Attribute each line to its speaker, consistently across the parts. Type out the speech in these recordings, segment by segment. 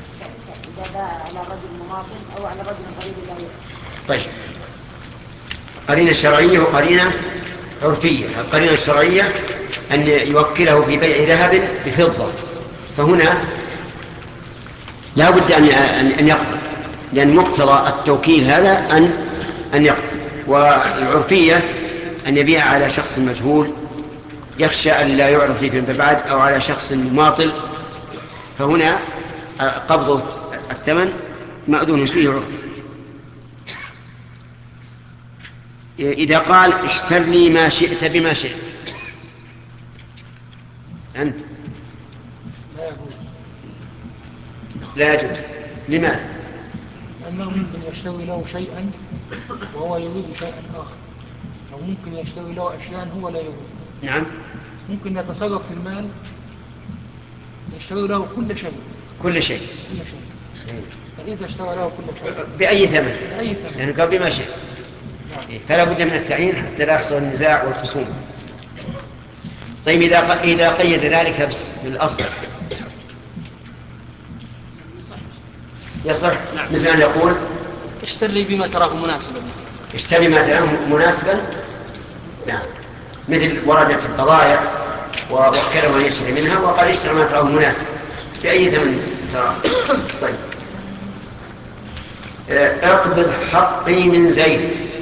Speaker 1: إذا باع على رجل مماطل أو على رجل قريب له.
Speaker 2: طيب، قرينة شرعية وقرينة عرفية. القرينة الشرعية أن يوكله في بيع ذهب بفضة، فهنا لا بد أن يقبض، لأن مقتضى التوكيل هذا أن يقبض. والعرفية أن يبيع على شخص مجهول يخشى أن لا يعرف فيه فيما بعد، أو على شخص مماطل، فهنا قبض الثمن مأذون فيه عرفي. إذا قال اشتر لي ما شئت بما شئت، أنت لا يجوز. لماذا؟
Speaker 3: لأنه ممكن يشتري له شيئا وهو يريد شيئا آخر، أو ممكن يشتري له أشياء هو لا يريد.
Speaker 2: نعم،
Speaker 3: ممكن يتصرف في المال يشتري له كل شيء.
Speaker 2: كل شيء.
Speaker 3: فإذا اشترى له كل شيء
Speaker 2: بأي ثمن،
Speaker 3: بأي ثمن،
Speaker 2: يعني قال بما شئت. فلا بد من التعيين حتى لا يحصل النزاع والخصوم. طيب، إذا قيد ذلك بالأصل يصح. مثل أن يقول
Speaker 4: اشتري بما تراه مناسبا،
Speaker 2: اشتري ما تراه مناسبا. نعم، مثل وردت البضائع ووكله أن يشتري منها وقال اشتري ما تراه مناسبا بأي ثمن تراه. طيب، اقبض حقي من زيد.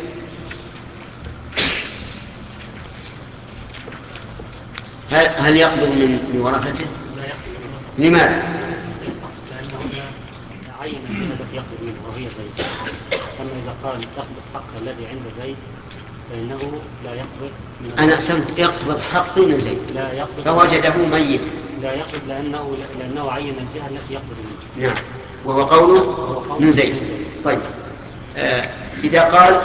Speaker 2: هل يقبض من ورثته؟
Speaker 4: لا يقبل.
Speaker 2: لماذا؟
Speaker 4: لأنه هنا عين الجهة التي يقبض منها وهي زيد. أما إذا قال يقبض حق الذي عند زيد فإنه لا يقبض من
Speaker 2: أنا أقسمت يقبض حقي من زيد،
Speaker 4: لا يقبض،
Speaker 2: فوجده ميتا.
Speaker 4: لا يقبض لأنه عين الجهة التي يقبض منها.
Speaker 2: نعم، وهو قوله من زيد. طيب، إذا قال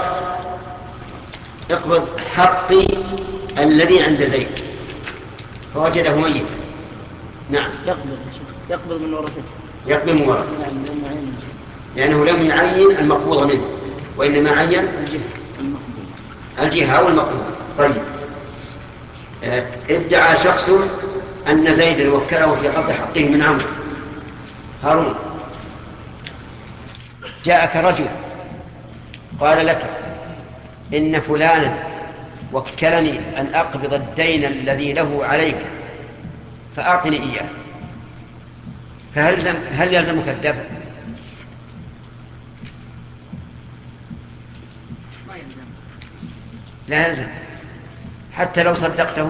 Speaker 2: اقبض حقي الذي عند زيد فوجده ميتا. نعم،
Speaker 5: يقبض من ورثته.
Speaker 2: يقبض من ورثته،
Speaker 5: نعم،
Speaker 2: لأنه لم يعين المقبوض منه، وإنما عين الجهة أو المقبوض. طيب، ادعى شخص أن زيدا وكله في قبض حقه من عمرو. هارون، جاءك رجل قال لك إن فلانا وكلني أن أقبض الدين الذي له عليك فأعطني إياه، هل يلزمك الدفع؟ لا يلزم، حتى لو صدقته.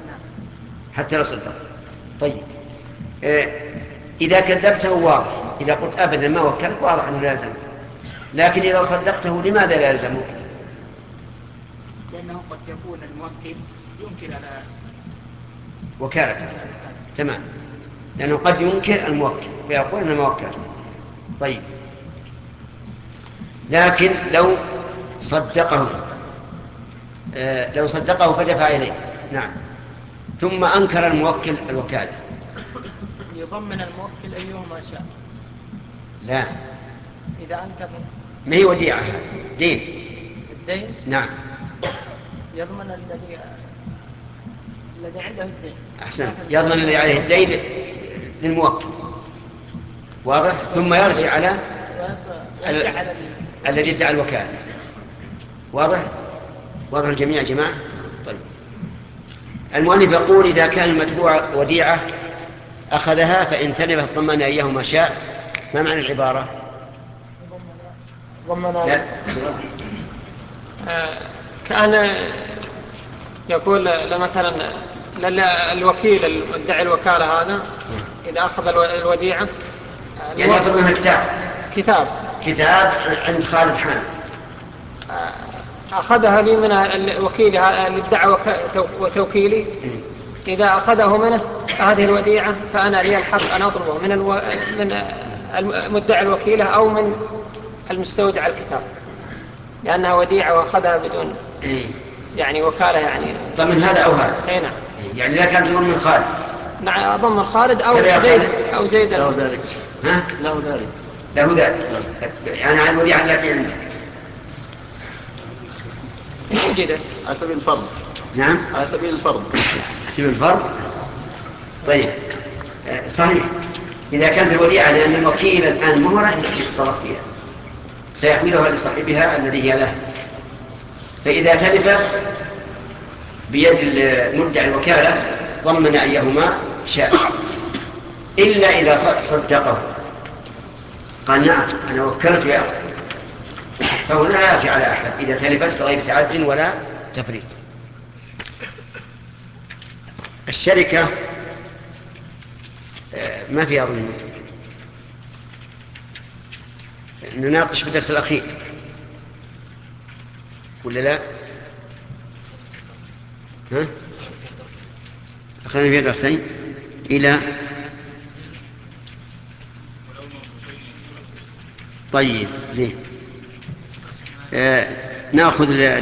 Speaker 2: طيب، إذا كذبته واضح، إذا قلت أبدا ما وكلك واضح أنه لا يلزمك، لكن إذا صدقته لماذا لا يلزمك؟
Speaker 1: لأنه قد يكون الموكل ينكر على
Speaker 2: وكالته. تمام، لأنه قد ينكر الموكل ويقول أنا ما وكلت. طيب، لكن لو صدقه فدفع إليه، نعم، ثم أنكر الموكل الوكالة،
Speaker 1: يضمن الموكل أيهما شاء.
Speaker 2: لا،
Speaker 1: إذا أنكر
Speaker 2: ما هي وديعة، دين.
Speaker 1: الدين
Speaker 2: نعم،
Speaker 1: يضمن الذي عنده الدين.
Speaker 2: أحسن، يضمن الذي عليه الدين للموكل، واضح، ثم يرجع على الذي ادعى الوكالة. واضح الجميع يا جماعة. طيب، المؤلف يقول إذا كان المدفوع وديعة أخذها فإن تلفت ضمن أيهما شاء. ما معنى العبارة؟ لا.
Speaker 3: كان يقول مثلا الوكيل المدعي الوكالة هذا إذا أخذ الوديعة،
Speaker 2: يعني يفضل انها كتاب عند خالد حامد،
Speaker 3: أخذها لي من الوكيل اللي ادعى توكيلي. إذا أخذه منه هذه الوديعة فأنا لي الحق أن أطلبه من المدعي الوكيلة أو من المستودع الكتاب، لأنها وديعة وأخذها بدون يعني وكالة، يعني
Speaker 2: ضمن هذا أو هذا.
Speaker 3: نعم،
Speaker 2: يعني لا كانت ضمن خالد.
Speaker 3: نعم، ضمن خالد أو زيد
Speaker 5: له ذلك.
Speaker 2: ها؟ له ذلك. يعني عن الوديعة التي عندك
Speaker 3: وجدت
Speaker 5: على سبيل الفرض.
Speaker 2: نعم،
Speaker 5: على سبيل الفرض.
Speaker 2: طيب، صحيح. إذا كانت الوديعة لأن الوكيل الآن مهرة يتصرف فيها، سيحملها لصاحبها الذي هي له. فإذا تلفت بيد مدعي الوكالة ضمن أيهما شاء، إلا إذا صدقه قال نعم أنا وكلت يا أخي، فهنا لا يرجع على أحد إذا تلفت بغير تعد ولا تفريط. الشركة ما فيها ظلم، نناقش في الدرس الأخير ولا لا؟ ها؟ أخذنا فيها درسين إلى طيب زين. نأخذ